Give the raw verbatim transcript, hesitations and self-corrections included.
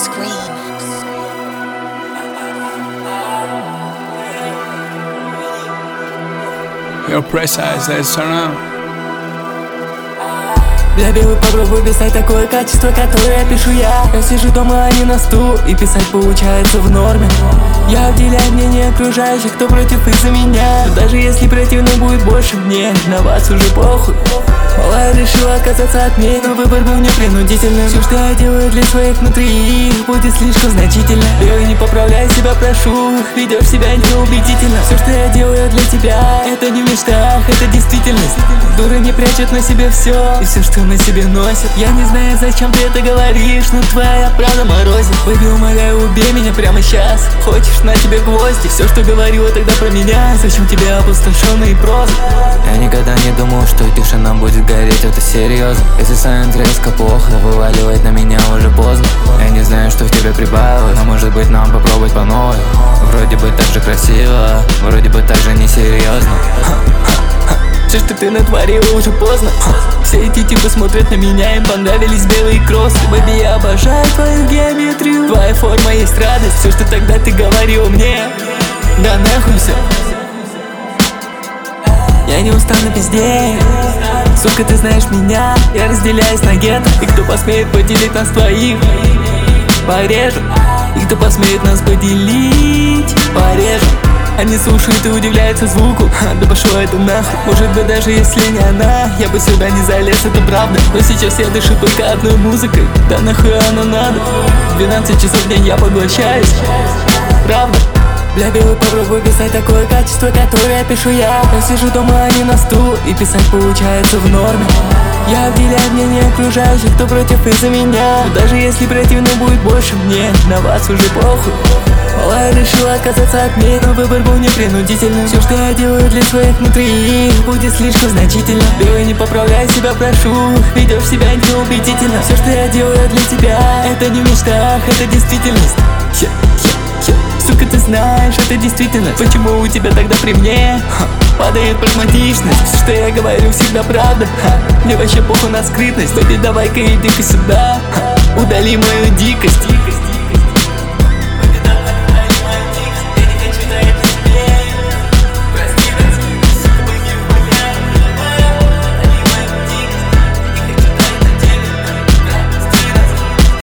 scream. Yo, precise, let's turn on. Для белых попробуй писать такое качество, которое пишу я. Я сижу дома, а не на стул, и писать получается в норме. Я уделяю мнение окружающих, кто против из-за меня. Но даже если противно будет больше мне, на вас уже похуй. Малая решила отказаться от меня, но выбор был непринудительным. Все, что я делаю для своих внутри, будет слишком значительно. Белый, не поправляй себя, прошу, ведешь себя неубедительно. Все, что я делаю для тебя, это не в мечтах, это действительность. Дуры не прячут на себе все, и все, что на себе носят. Я не знаю, зачем ты это говоришь, но твоя правда морозит. Baby, умоляю, убей меня прямо сейчас. Хочешь, на тебе гвозди. Все, что говорила тогда про меня, зачем тебе опустошенные прозы? Я никогда не думал, что тишина будет гореть, это серьезно. Если станет резко плохо, вываливать на меня уже поздно. Я не знаю, что в тебе прибавилось, но может быть нам попробовать по новой. Вроде бы так же красиво, вроде бы так же несерьезно. Все, что ты натворила, уже поздно. Все эти типы смотрят на меня, им понравились белые кроссы. Бэби, я обожаю твою геометрию, твоя форма есть радость. Все, что тогда ты говорила мне, да нахуй все. Я не устану пиздеть, сука, ты знаешь меня. Я разделяюсь на гетто, и кто посмеет поделить нас двоих, порежу. И кто посмеет нас поделить, порежу. Они слушают и удивляются звуку, да пошло это нахуй. Может быть, даже если не она, я бы сюда не залез, это правда. Но сейчас я дышу только одной музыкой, да нахуй она надо. двенадцать часов в день я поглощаюсь, правда. Для белых попробуй писать такое качество, которое пишу я. Я сижу дома, а не на стул, и писать получается в норме. Я уделяю мнение окружающих, кто против из-за меня. Но даже если противно будет больше мне, на вас уже похуй. Малая решила отказаться от меня, но выбор был непринудительным. Все, что я делаю для своих внутри, будет слишком значительно. Белый, не поправляй себя, прошу, ведешь себя неубедительно. Все, что я делаю для тебя, это не в мечтах, это действительность. Yeah, yeah, yeah. Сука, ты знаешь, это действительно. Почему у тебя тогда при мне Ха. падает прагматичность? Все, что я говорю, всегда правда. Ха. Мне вообще похуй на скрытность. Baby, давай-ка иди-ка сюда. Ха. Удали мою дикость.